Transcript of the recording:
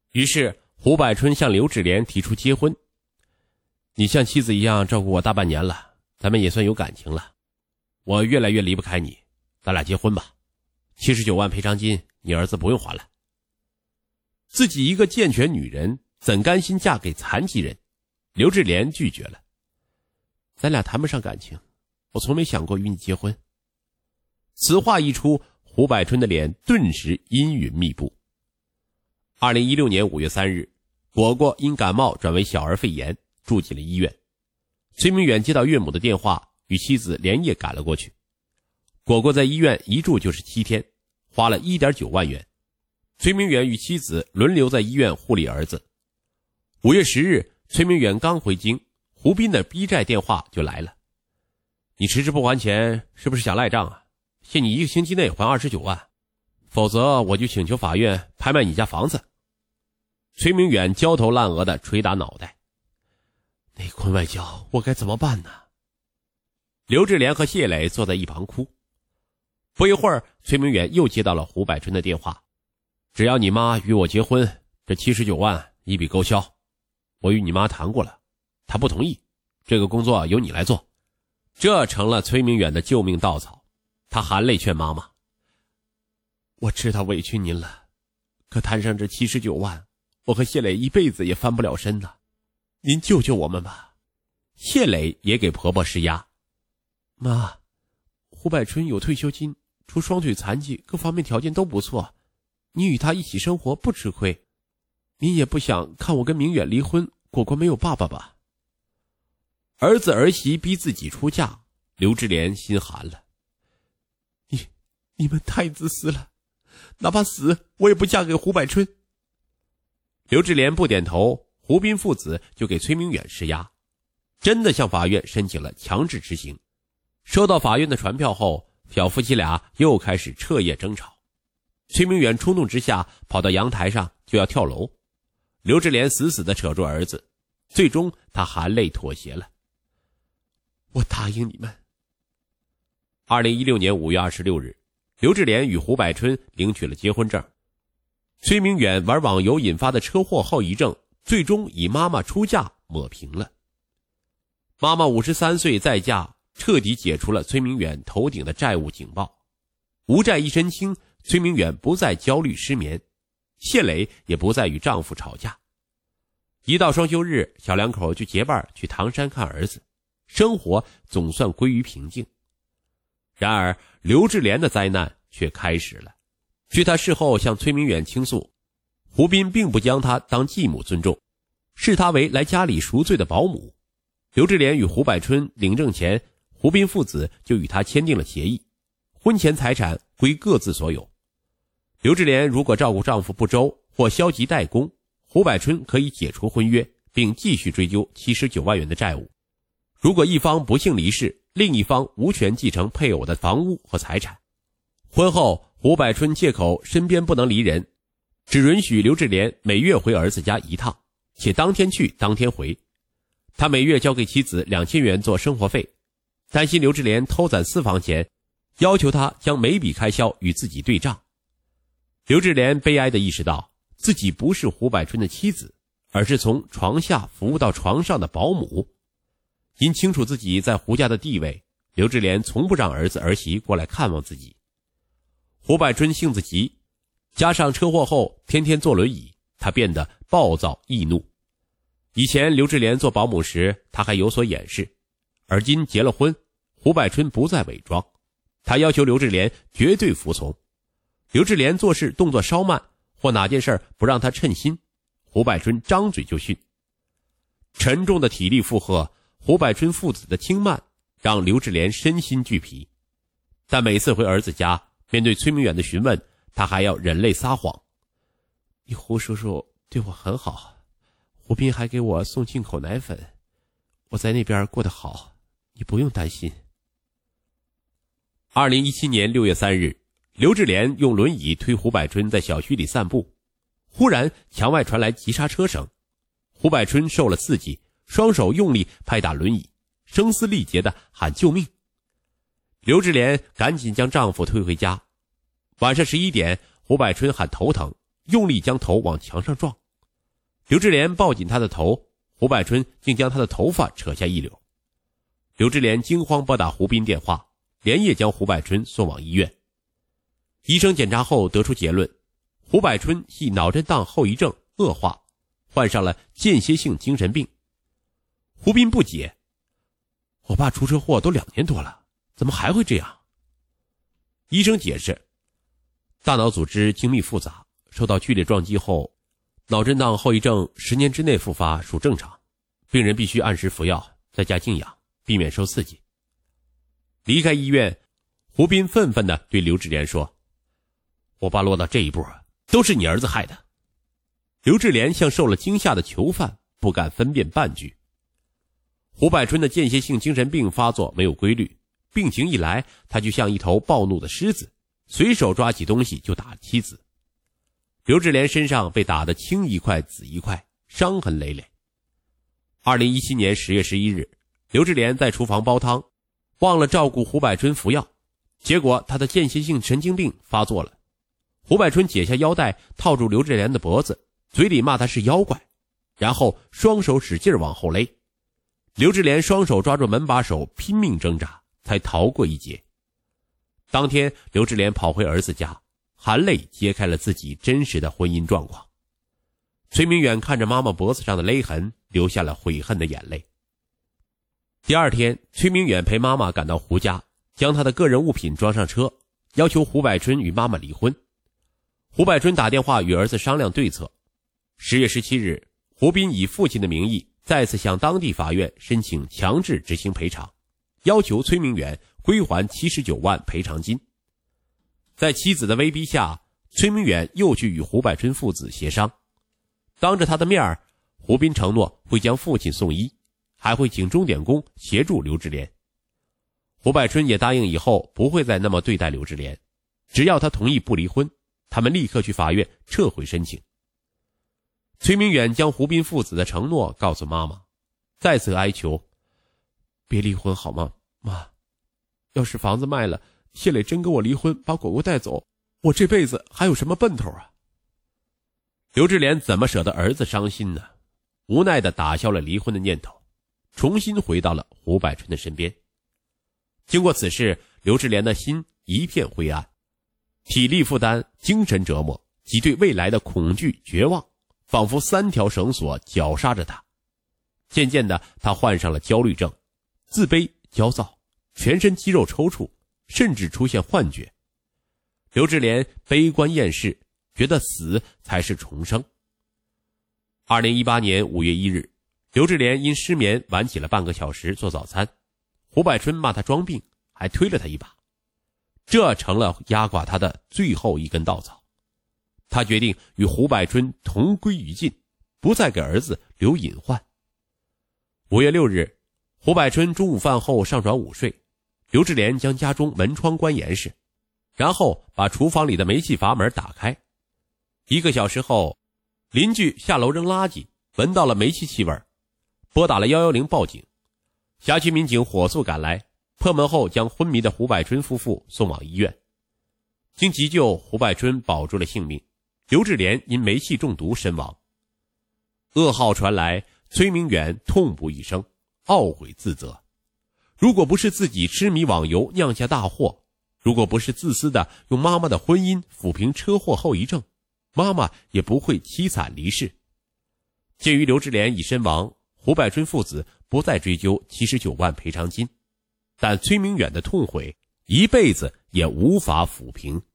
于是胡百春向刘志莲提出结婚。你像妻子一样照顾我大半年了，咱们也算有感情了。我越来越离不开你，咱俩结婚吧。79万赔偿金你儿子不用还了。自己一个健全女人怎甘心嫁给残疾人？刘志莲拒绝了。咱俩谈不上感情，我从没想过与你结婚。此话一出，胡百春的脸顿时阴云密布。2016年5月3日，果果因感冒转为小儿肺炎，住进了医院。崔明远接到岳母的电话，与妻子连夜赶了过去。果果在医院一住就是7天，花了 1.9 万元。崔明远与妻子轮流在医院护理儿子。5月10日，崔明远刚回京，胡斌的逼债电话就来了。你迟迟不还钱，是不是想赖账啊？限你1个星期内还29万，否则我就请求法院拍卖你家房子。崔明远焦头烂额地捶打脑袋。内困外交，我该怎么办呢？刘志莲和谢磊坐在一旁哭。不一会儿，崔明远又接到了胡百春的电话。只要你妈与我结婚，这79万一笔勾销。我与你妈谈过了，她不同意，这个工作由你来做。这成了崔明远的救命稻草。他含泪劝妈妈，我知道委屈您了，可摊上这79万，我和谢磊一辈子也翻不了身呐，您救救我们吧。谢磊也给婆婆施压。妈，胡百春有退休金，除双腿残疾，各方面条件都不错，你与他一起生活不吃亏。您也不想看我跟明远离婚，果果没有爸爸吧？儿子儿媳逼自己出嫁，刘志莲心寒了。你们太自私了，哪怕死我也不嫁给胡百春。刘志莲不点头，胡斌父子就给崔明远施压，真的向法院申请了强制执行。收到法院的传票后，小夫妻俩又开始彻夜争吵。崔明远冲动之下跑到阳台上就要跳楼，刘志莲死死地扯住儿子，最终他含泪妥协了。我答应你们。2016年5月26日，刘志莲与胡百春领取了结婚证。崔明远玩网游引发的车祸后遗症，最终以妈妈出嫁抹平了。妈妈53岁再嫁，彻底解除了崔明远头顶的债务警报。无债一身轻，崔明远不再焦虑失眠，谢磊也不再与丈夫吵架。一到双休日，小两口就结伴去唐山看儿子，生活总算归于平静。然而刘志莲的灾难却开始了。据他事后向崔明远倾诉，胡斌并不将他当继母尊重，视他为来家里赎罪的保姆。刘志莲与胡百春领证前，胡斌父子就与他签订了协议，婚前财产归各自所有。刘志莲如果照顾丈夫不周或消极怠工，胡百春可以解除婚约，并继续追究79万元的债务。如果一方不幸离世，另一方无权继承配偶的房屋和财产。婚后，胡百春借口身边不能离人，只允许刘志莲每月回儿子家一趟，且当天去当天回。他每月交给妻子2000元做生活费，担心刘志莲偷攒私房钱，要求他将每笔开销与自己对账。刘志莲悲哀地意识到，自己不是胡百春的妻子，而是从床下服务到床上的保姆。因清楚自己在胡家的地位，刘志莲从不让儿子儿媳过来看望自己。胡百春性子急，加上车祸后天天坐轮椅，他变得暴躁易怒。以前刘志莲做保姆时，他还有所掩饰，而今结了婚，胡百春不再伪装，他要求刘志莲绝对服从。刘志莲做事动作稍慢，或哪件事不让他称心，胡百春张嘴就训。沉重的体力负荷，胡百春父子的轻慢让刘志莲身心俱疲，但每次回儿子家，面对崔明远的询问，他还要忍泪撒谎。你胡叔叔对我很好，胡斌还给我送进口奶粉，我在那边过得好，你不用担心。2017年6月3日，刘志莲用轮椅推胡百春在小区里散步，忽然墙外传来急刹车声，胡百春受了刺激，双手用力拍打轮椅，声嘶力竭地喊救命。刘志莲赶紧将丈夫推回家。晚上11点，胡百春喊头疼，用力将头往墙上撞， 刘志莲抱紧他的头，胡百春竟将他的头发扯下一绺。刘志莲惊慌拨打胡斌电话，连夜将胡百春送往医院。医生检查后得出结论，胡百春系脑震荡后遗症恶化，患上了间歇性精神病。胡斌不解，我爸出车祸都2年多了，怎么还会这样？医生解释，大脑组织精密复杂，受到剧烈撞击后，脑震荡后遗症10年之内复发属正常，病人必须按时服药，在家静养，避免受刺激。离开医院，胡斌愤愤地对刘志莲说，我爸落到这一步，都是你儿子害的。刘志莲像受了惊吓的囚犯，不敢分辨半句。胡百春的间歇性精神病发作没有规律，病情一来，他就像一头暴怒的狮子，随手抓起东西就打妻子。刘志莲身上被打得青一块紫一块，伤痕累累。2017年10月11日，刘志莲在厨房煲汤，忘了照顾胡百春服药，结果他的间歇性神经病发作了。胡百春解下腰带套住刘志莲的脖子，嘴里骂他是妖怪，然后双手使劲往后勒。刘志莲双手抓住门把手，拼命挣扎，才逃过一劫。当天，刘志莲跑回儿子家，含泪揭开了自己真实的婚姻状况。崔明远看着妈妈脖子上的勒痕，流下了悔恨的眼泪。第二天，崔明远陪妈妈赶到胡家，将他的个人物品装上车，要求胡百春与妈妈离婚。胡百春打电话与儿子商量对策。10月17日，胡斌以父亲的名义再次向当地法院申请强制执行赔偿，要求崔明远归还79万赔偿金。在妻子的威逼下，崔明远又去与胡百春父子协商。当着他的面，胡斌承诺会将父亲送医，还会请钟点工协助刘志莲。胡百春也答应以后不会再那么对待刘志莲，只要他同意不离婚，他们立刻去法院撤回申请。崔明远将胡斌父子的承诺告诉妈妈，再次哀求，别离婚好吗，妈，要是房子卖了，谢磊真跟我离婚，把果果带走，我这辈子还有什么奔头啊？刘志莲怎么舍得儿子伤心呢？无奈地打消了离婚的念头，重新回到了胡百春的身边。经过此事，刘志莲的心一片灰暗，体力负担、精神折磨及对未来的恐惧、绝望，仿佛3条绳索绞杀着他。渐渐的，他患上了焦虑症，自卑、焦躁，全身肌肉抽搐，甚至出现幻觉。刘志莲悲观厌世，觉得死才是重生。2018年5月1日，刘志莲因失眠晚起了半个小时做早餐，胡百春骂他装病，还推了他一把，这成了压垮他的最后一根稻草。他决定与胡百春同归于尽，不再给儿子留隐患。5月6日，胡百春中午饭后上床午睡，刘志莲将家中门窗关严实，然后把厨房里的煤气阀门打开。1个小时后，邻居下楼扔垃圾，闻到了煤气气味，拨打了110报警。辖区民警火速赶来，破门后将昏迷的胡百春夫妇送往医院。经急救，胡百春保住了性命，刘志莲因煤气中毒身亡。噩耗传来，崔明远痛不欲生，懊悔自责。如果不是自己痴迷网游酿下大祸，如果不是自私的用妈妈的婚姻抚平车祸后遗症，妈妈也不会凄惨离世。鉴于刘志莲已身亡，胡百春父子不再追究79万赔偿金，但崔明远的痛悔一辈子也无法抚平。